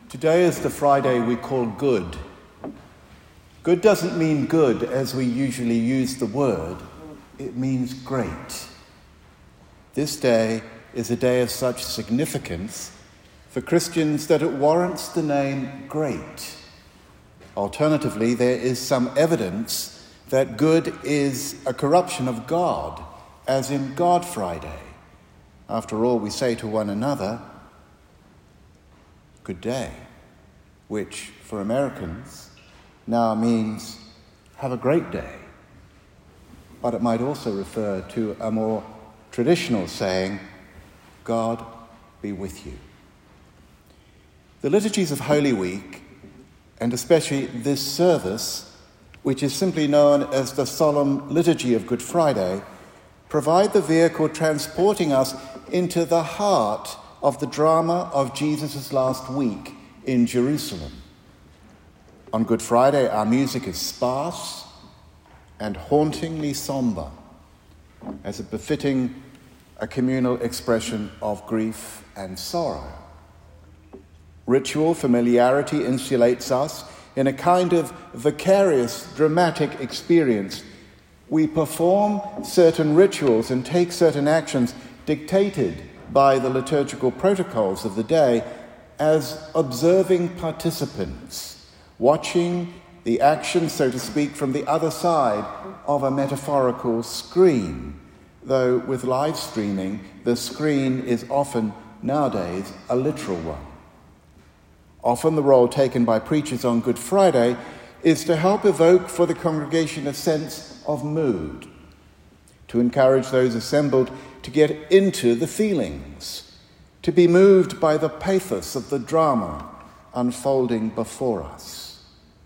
Today is the Friday we call Good. Good doesn't mean good as we usually use the word. It means great. This day is a day of such significance for Christians that it warrants the name great. Alternatively, there is some evidence that good is a corruption of God, as in God Friday. After all, we say to one another, good day, which for Americans now means have a great day. But it might also refer to a more traditional saying, God be with you. The liturgies of Holy Week, and especially this service, which is simply known as the Solemn Liturgy of Good Friday, provide the vehicle transporting us into the heart of the drama of Jesus' last week in Jerusalem. On Good Friday, our music is sparse and hauntingly somber, as a befitting a communal expression of grief and sorrow. Ritual familiarity insulates us in a kind of vicarious, dramatic experience. We perform certain rituals and take certain actions dictated by the liturgical protocols of the day as observing participants, watching the action, so to speak, from the other side of a metaphorical screen, though with live streaming, the screen is often, nowadays, a literal one. Often the role taken by preachers on Good Friday is to help evoke for the congregation a sense of mood, to encourage those assembled to get into the feelings, to be moved by the pathos of the drama unfolding before us.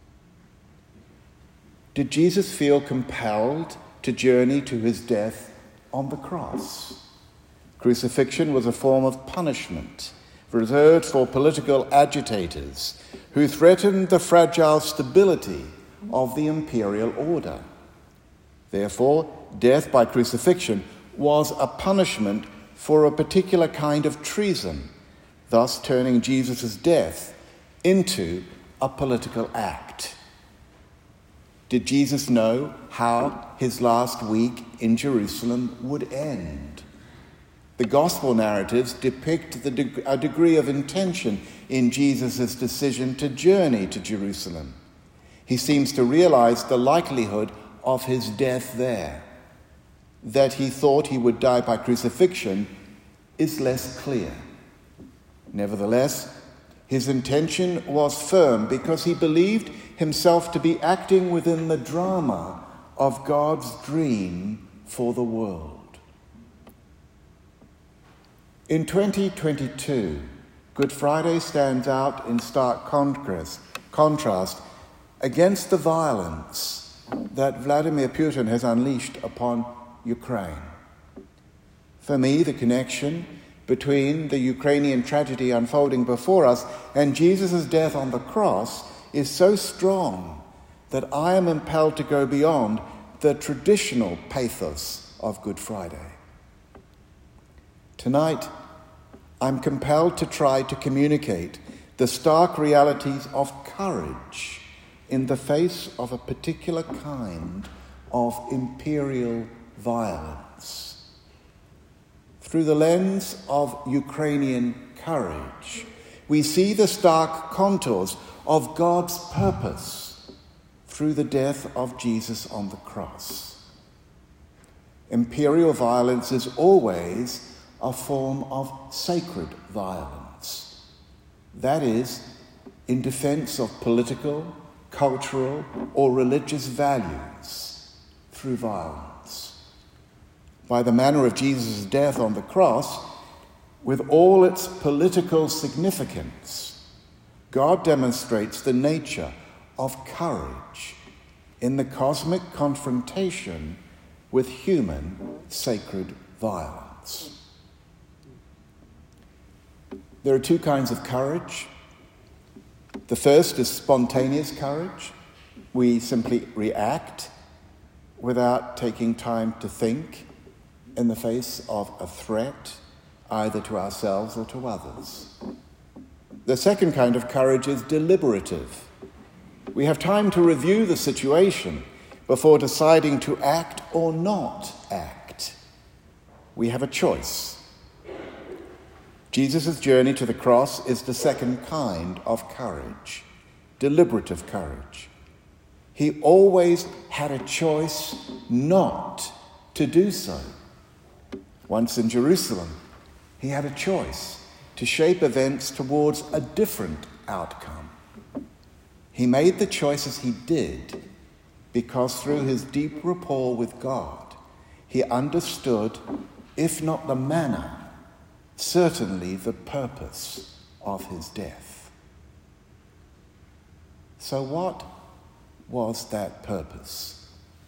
Did Jesus feel compelled to journey to his death on the cross? Crucifixion was a form of punishment reserved for political agitators who threatened the fragile stability of the imperial order. Therefore, death by crucifixion was a punishment for a particular kind of treason, thus turning Jesus' death into a political act. Did Jesus know how his last week in Jerusalem would end? The gospel narratives depict a degree of intention in Jesus' decision to journey to Jerusalem. He seems to realize the likelihood of his death there. That he thought he would die by crucifixion is less clear. Nevertheless, his intention was firm because he believed himself to be acting within the drama of God's dream for the world. In 2022, Good Friday stands out in stark contrast against the violence that Vladimir Putin has unleashed upon Ukraine. For me, the connection between the Ukrainian tragedy unfolding before us and Jesus' death on the cross is so strong that I am impelled to go beyond the traditional pathos of Good Friday. Tonight, I'm compelled to try to communicate the stark realities of courage in the face of a particular kind of imperial violence. Through the lens of Ukrainian courage, we see the stark contours of God's purpose through the death of Jesus on the cross. Imperial violence is always a form of sacred violence. That is, in defense of political, cultural, or religious values through violence. By the manner of Jesus' death on the cross, with all its political significance, God demonstrates the nature of courage in the cosmic confrontation with human sacred violence. There are two kinds of courage. The first is spontaneous courage. We simply react without taking time to think in the face of a threat, either to ourselves or to others. The second kind of courage is deliberative. We have time to review the situation before deciding to act or not act. We have a choice. Jesus' journey to the cross is the second kind of courage, deliberative courage. He always had a choice not to do so. Once in Jerusalem, he had a choice to shape events towards a different outcome. He made the choices he did because through his deep rapport with God, he understood, if not the manner, certainly the purpose of his death. So what was that purpose?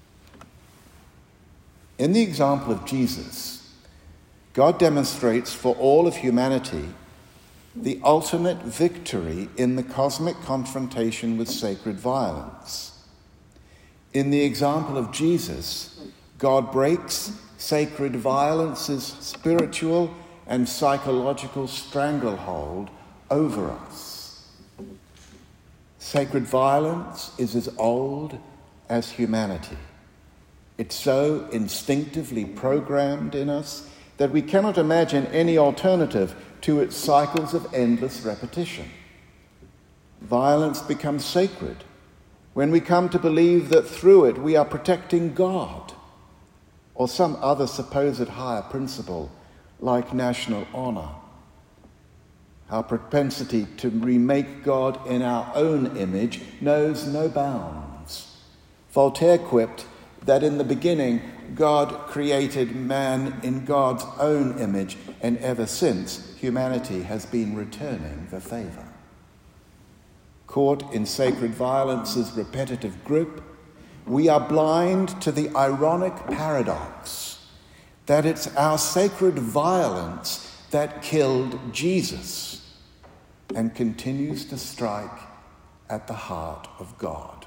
In the example of Jesus, God demonstrates for all of humanity the ultimate victory in the cosmic confrontation with sacred violence. In the example of Jesus, God breaks sacred violence's spiritual and psychological stranglehold over us. Sacred violence is as old as humanity. It's so instinctively programmed in us that we cannot imagine any alternative to its cycles of endless repetition. Violence becomes sacred when we come to believe that through it we are protecting God or some other supposed higher principle like national honor. Our propensity to remake God in our own image knows no bounds. Voltaire quipped that in the beginning God created man in God's own image, and ever since humanity has been returning the favor. Caught in sacred violence's repetitive grip, we are blind to the ironic paradox that it's our sacred violence that killed Jesus and continues to strike at the heart of God.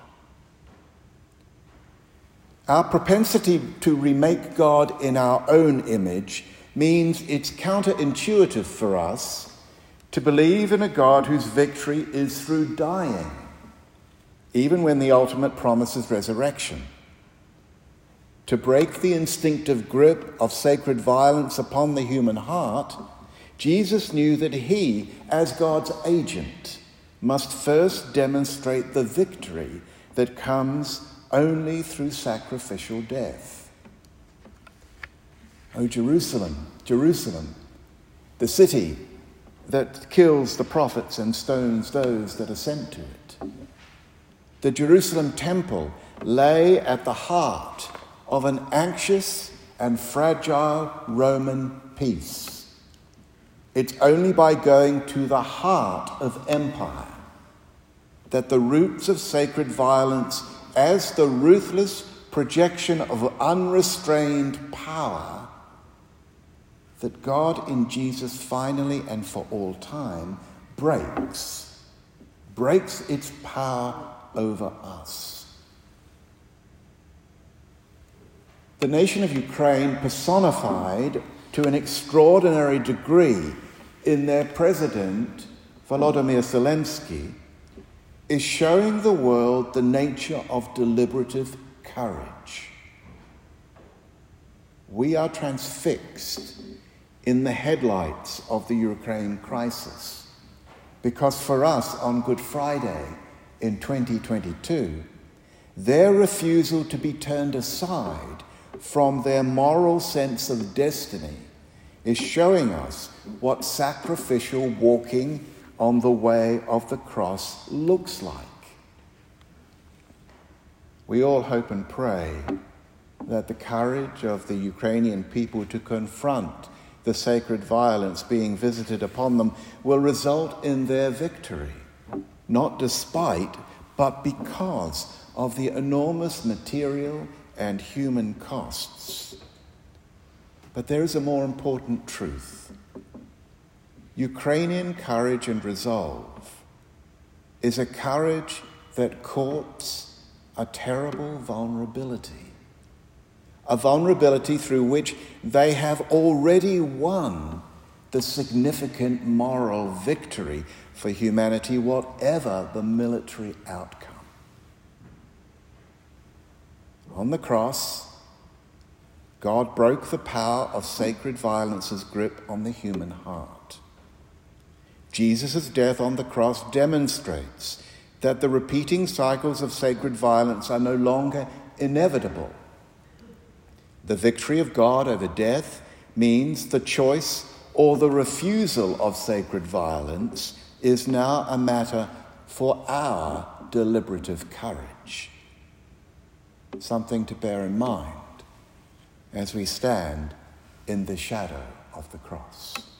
Our propensity to remake God in our own image means it's counterintuitive for us to believe in a God whose victory is through dying, even when the ultimate promise is resurrection. To break the instinctive grip of sacred violence upon the human heart, Jesus knew that he, as God's agent, must first demonstrate the victory that comes only through sacrificial death. Oh, Jerusalem, Jerusalem, the city that kills the prophets and stones those that are sent to it. The Jerusalem temple lay at the heart of an anxious and fragile Roman peace. It's only by going to the heart of empire that the roots of sacred violence, as the ruthless projection of unrestrained power, that God in Jesus finally and for all time breaks its power over us. The nation of Ukraine, personified to an extraordinary degree in their president, Volodymyr Zelensky, is showing the world the nature of deliberative courage. We are transfixed in the headlights of the Ukraine crisis because for us on Good Friday in 2022, their refusal to be turned aside from their moral sense of destiny is showing us what sacrificial walking on the way of the cross looks like. We all hope and pray that the courage of the Ukrainian people to confront the sacred violence being visited upon them will result in their victory, not despite, but because of the enormous material and human costs. But there is a more important truth. Ukrainian courage and resolve is a courage that courts a terrible vulnerability, a vulnerability through which they have already won the significant moral victory for humanity, whatever the military outcome. On the cross, God broke the power of sacred violence's grip on the human heart. Jesus' death on the cross demonstrates that the repeating cycles of sacred violence are no longer inevitable. The victory of God over death means the choice or the refusal of sacred violence is now a matter for our deliberative courage. Something to bear in mind as we stand in the shadow of the cross.